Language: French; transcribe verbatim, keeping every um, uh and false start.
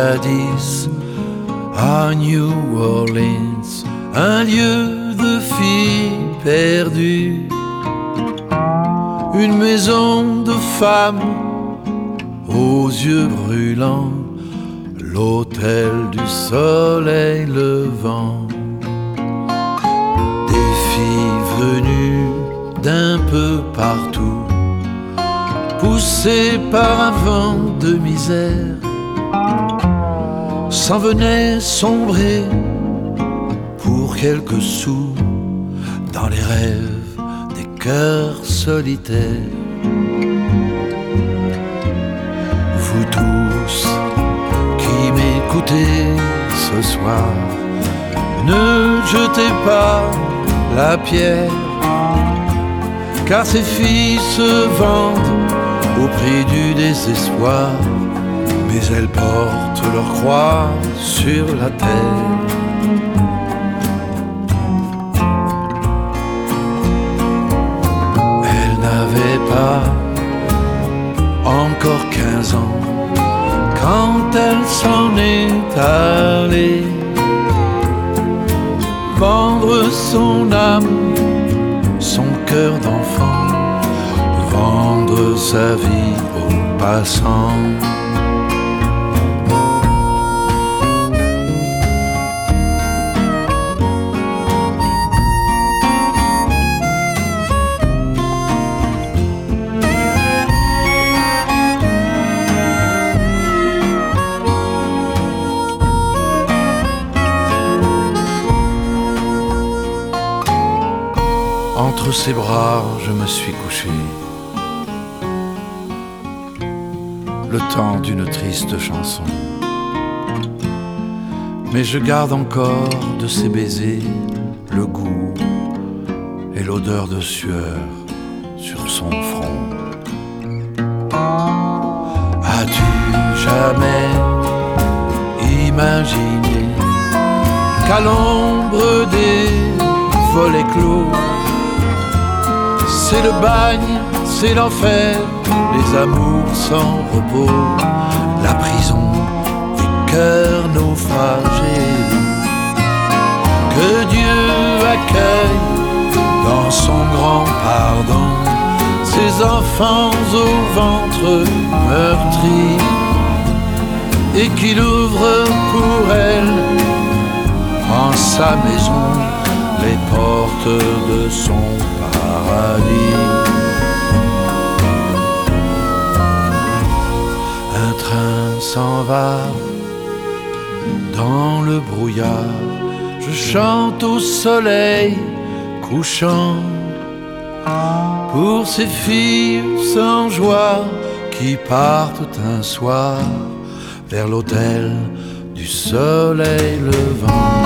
jadis à New Orleans, un lieu de filles perdues, une maison de femmes aux yeux brûlants, l'hôtel du soleil levant. Des filles venues d'un peu partout, poussées par un vent de misère, s'en venaient sombrer pour quelques sous dans les rêves des cœurs solitaires. Vous tous qui m'écoutez ce soir, ne jetez pas la pierre, car ces filles se vendent au prix du désespoir, mais elles portent leur croix sur la terre. Elles n'avaient pas encore quinze ans quand elle s'en est allée vendre son âme, son cœur d'enfant, vendre sa vie aux passants. Entre ses bras, je me suis couché, le temps d'une triste chanson. Mais je garde encore de ses baisers le goût et l'odeur de sueur sur son front. As-tu jamais imaginé qu'à l'ombre des volets clos, c'est le bagne, c'est l'enfer, les amours sans repos, la prison des cœurs naufragés, que Dieu accueille dans son grand pardon ces enfants au ventre meurtri, et qu'il ouvre pour elles en sa maison les portes de son paradis. Un train s'en va dans le brouillard, je chante au soleil couchant pour ces filles sans joie qui partent un soir vers l'hôtel du soleil levant.